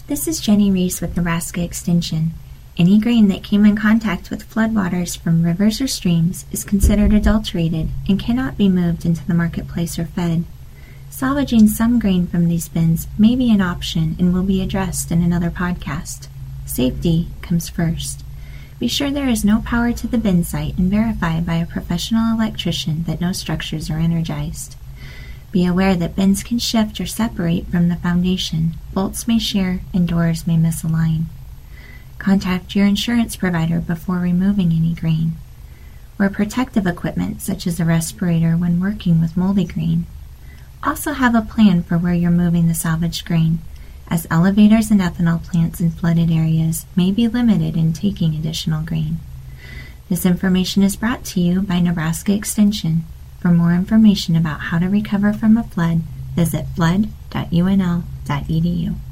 This is Jenny Reese with Nebraska Extension. Any grain that came in contact with floodwaters from rivers or streams is considered adulterated and cannot be moved into the marketplace or fed. Salvaging some grain from these bins may be an option and will be addressed in another podcast. Safety comes first. Be sure there is no power to the bin site and verify by a professional electrician that no structures are energized. Be aware that bins can shift or separate from the foundation, bolts may shear, and doors may misalign. Contact your insurance provider before removing any grain. Wear protective equipment such as a respirator when working with moldy grain. Also have a plan for where you're moving the salvaged grain, as elevators and ethanol plants in flooded areas may be limited in taking additional grain. This information is brought to you by Nebraska Extension. For more information about how to recover from a flood, visit flood.unl.edu.